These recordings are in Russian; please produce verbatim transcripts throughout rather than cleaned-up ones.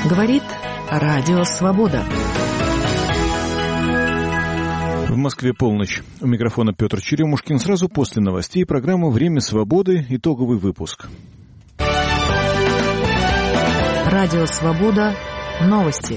Говорит Радио Свобода. В Москве полночь. У микрофона Петр Черемушкин. Сразу после новостей программа «Время свободы». Итоговый выпуск. Радио Свобода. Новости.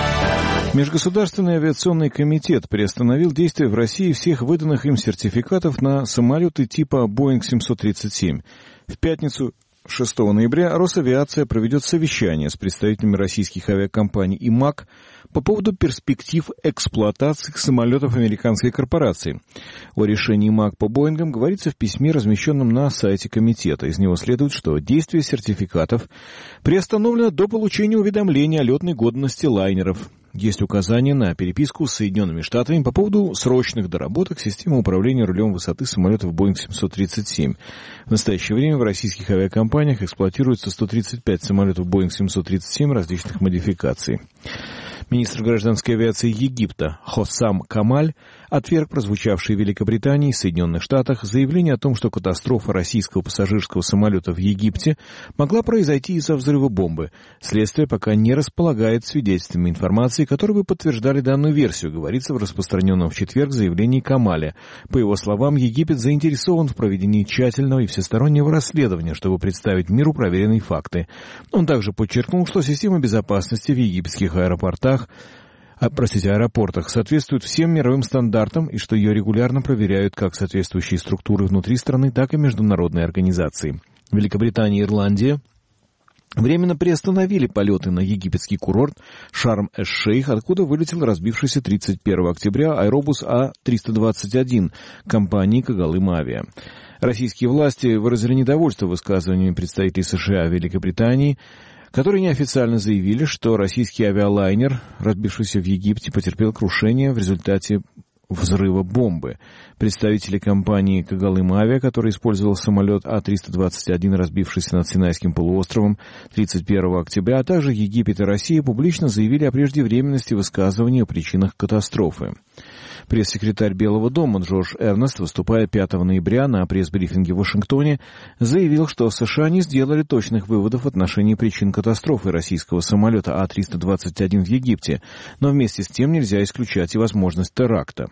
Межгосударственный авиационный комитет приостановил действие в России всех выданных им сертификатов на самолеты типа Боинг семьсот тридцать семь. В пятницу шестого ноября Росавиация проведет совещание с представителями российских авиакомпаний и МАК по поводу перспектив эксплуатации самолетов американской корпорации. О решении МАК по Боингам говорится в письме, размещенном на сайте комитета. Из него следует, что действие сертификатов приостановлено до получения уведомления о летной годности лайнеров. Есть указания на переписку с Соединенными Штатами по поводу срочных доработок системы управления рулем высоты самолетов Боинг семьсот тридцать семь. В настоящее время в российских авиакомпаниях эксплуатируется сто тридцать пять самолетов Боинг семьсот тридцать семь различных модификаций. Министр гражданской авиации Египта Хоссам Камаль отверг прозвучавшие в Великобритании и Соединенных Штатах заявление о том, что катастрофа российского пассажирского самолета в Египте могла произойти из-за взрыва бомбы. Следствие пока не располагает свидетельствами информации, которые бы подтверждали данную версию, говорится в распространенном в четверг заявлении Камаля. По его словам, Египет заинтересован в проведении тщательного и всестороннего расследования, чтобы представить миру проверенные факты. Он также подчеркнул, что система безопасности в египетских аэропортах А, простите, аэропортах соответствует всем мировым стандартам и что ее регулярно проверяют как соответствующие структуры внутри страны, так и международные организации. Великобритания и Ирландия временно приостановили полеты на египетский курорт Шарм-эш-Шейх, откуда вылетел разбившийся тридцать первого октября аэробус А триста двадцать один компании «Когалым Авиа». Российские власти выразили недовольство высказываниями представителей США и Великобритании, которые неофициально заявили, что российский авиалайнер, разбившийся в Египте, потерпел крушение в результате взрыва бомбы. Представители компании «Когалым Авиа», который использовал самолет А триста двадцать один, разбившийся над Синайским полуостровом тридцать первого октября, а также Египет и Россия публично заявили о преждевременности высказывания о причинах катастрофы. Пресс-секретарь Белого дома Джордж Эрнест, выступая пятого ноября на пресс-брифинге в Вашингтоне, заявил, что США не сделали точных выводов в отношении причин катастрофы российского самолета А триста двадцать один в Египте, но вместе с тем нельзя исключать и возможность теракта.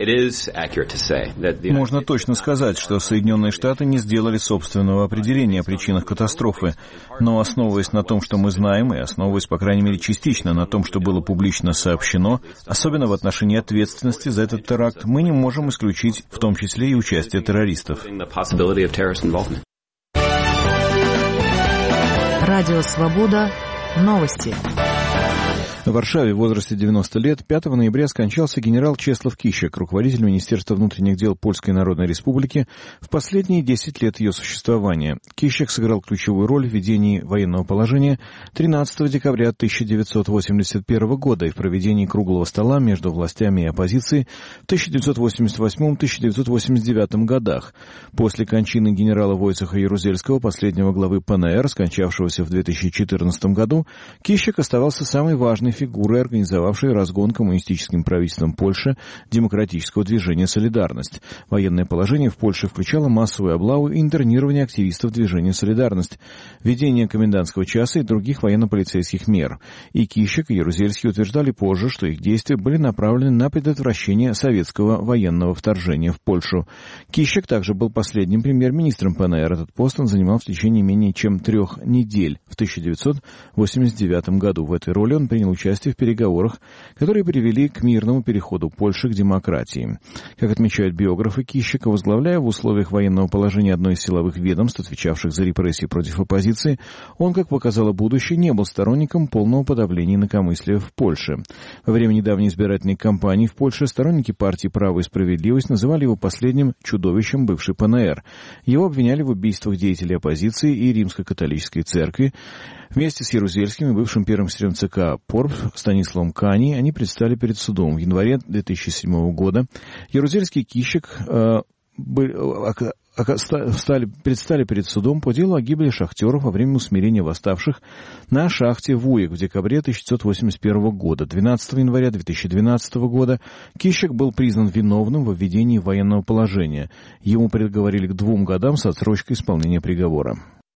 Можно точно сказать, что Соединенные Штаты не сделали собственного определения о причинах катастрофы, но основываясь на том, что мы знаем, и основываясь, по крайней мере, частично на том, что было публично сообщено, особенно в отношении ответственности за этот теракт, мы не можем исключить в том числе и участие террористов. Радио Свобода. Новости. В Варшаве в возрасте девяноста лет пятого ноября скончался генерал Чеслав Кищек, руководитель Министерства внутренних дел Польской Народной Республики в последние десять лет ее существования. Кищек сыграл ключевую роль в введении военного положения тринадцатого декабря тысяча девятьсот восемьдесят первого года и в проведении круглого стола между властями и оппозицией в тысяча девятьсот восемьдесят восьмом — тысяча девятьсот восемьдесят девятом годах. После кончины генерала Войцеха Ярузельского, последнего главы Пэ Эн Эр, скончавшегося в две тысячи четырнадцатом году, Кищек оставался самой важной фигурой, организовавшей разгон коммунистическим правительством Польши демократического движения «Солидарность». Военное положение в Польше включало массовую облаву и интернирование активистов движения «Солидарность», введение комендантского часа и других военно-полицейских мер. И Кищек, и Ярузельский утверждали позже, что их действия были направлены на предотвращение советского военного вторжения в Польшу. Кищек также был последним премьер-министром Пэ Эн Эр. Этот пост он занимал в течение менее чем трех недель в тысяча девятьсот восемьдесят девятом году. В этой роли он принял участие участие в переговорах, которые привели к мирному переходу Польши к демократии. Как отмечают биографы Кищека, возглавляя в условиях военного положения одно из силовых ведомств, отвечавших за репрессии против оппозиции, он, как показало будущее, не был сторонником полного подавления инакомыслия в Польше. Во время недавней избирательной кампании в Польше сторонники партии «Право и справедливость» называли его последним чудовищем бывшей Пэ Эн Эр. Его обвиняли в убийствах деятелей оппозиции и римско-католической церкви. Вместе с Ярузельским и бывшим первым секретарем Цэ Ка Порп Станиславом Кани они предстали перед судом. В январе две тысячи седьмого года Ярузельский и Кищек э, были, э, стали, предстали перед судом по делу о гибели шахтеров во время усмирения восставших на шахте Вуек в декабре тысяча девятьсот восемьдесят первого года. двенадцатого января две тысячи двенадцатого года Кищек был признан виновным во введении военного положения. Ему приговорили к двум годам с отсрочкой исполнения приговора.